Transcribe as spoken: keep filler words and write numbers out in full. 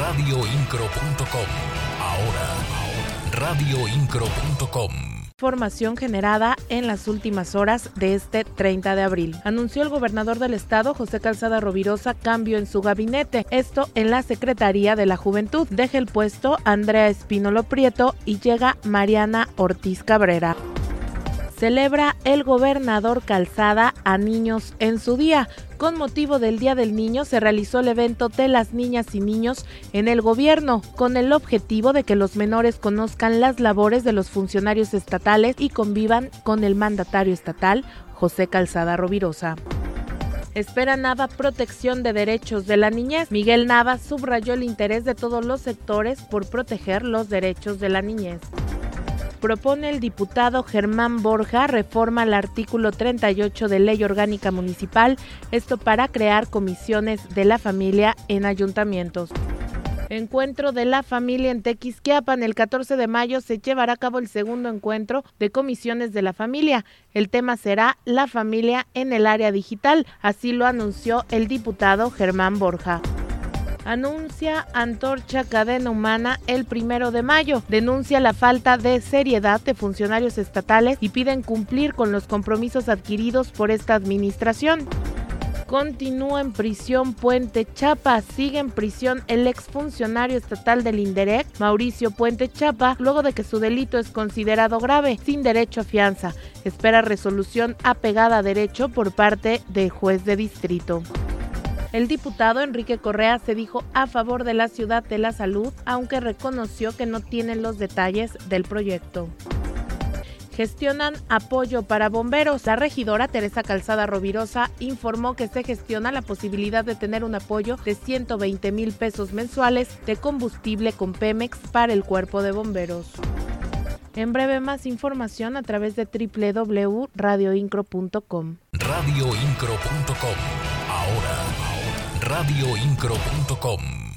radio incro punto com. Ahora, radio incro punto com. Información generada en las últimas horas de este treinta de abril. Anunció el gobernador del estado, José Calzada Rovirosa, cambio en su gabinete, esto en la Secretaría de la Juventud. Deja el puesto Andrea Espínolo Prieto y llega Mariana Ortiz Cabrera. Celebra el gobernador Calzada a niños en su día. Con motivo del Día del Niño se realizó el evento de las niñas y niños en el gobierno, con el objetivo de que los menores conozcan las labores de los funcionarios estatales y convivan con el mandatario estatal, José Calzada Rovirosa. Espera Nava protección de derechos de la niñez. Miguel Nava subrayó el interés de todos los sectores por proteger los derechos de la niñez. Propone el diputado Germán Borja reforma al artículo treinta y ocho de Ley Orgánica Municipal, esto para crear comisiones de la familia en ayuntamientos. Encuentro de la familia en Tequisquiapan. El catorce de mayo se llevará a cabo el segundo encuentro de comisiones de la familia. El tema será la familia en el área digital, así lo anunció el diputado Germán Borja. Anuncia Antorcha Cadena Humana el primero de mayo. Denuncia la falta de seriedad de funcionarios estatales y piden cumplir con los compromisos adquiridos por esta administración. Continúa en prisión Puente Chapa. Sigue en prisión el exfuncionario estatal del INDEREC, Mauricio Puente Chapa, luego de que su delito es considerado grave, sin derecho a fianza. Espera resolución apegada a derecho por parte del juez de distrito. El diputado Enrique Correa se dijo a favor de la Ciudad de la Salud, aunque reconoció que no tienen los detalles del proyecto. Gestionan apoyo para bomberos. La regidora Teresa Calzada Rovirosa informó que se gestiona la posibilidad de tener un apoyo de ciento veinte mil pesos mensuales de combustible con Pemex para el cuerpo de bomberos. En breve, más información a través de doble u doble u doble u punto radio incro punto com. radio incro punto com. Ahora, radio incro punto com.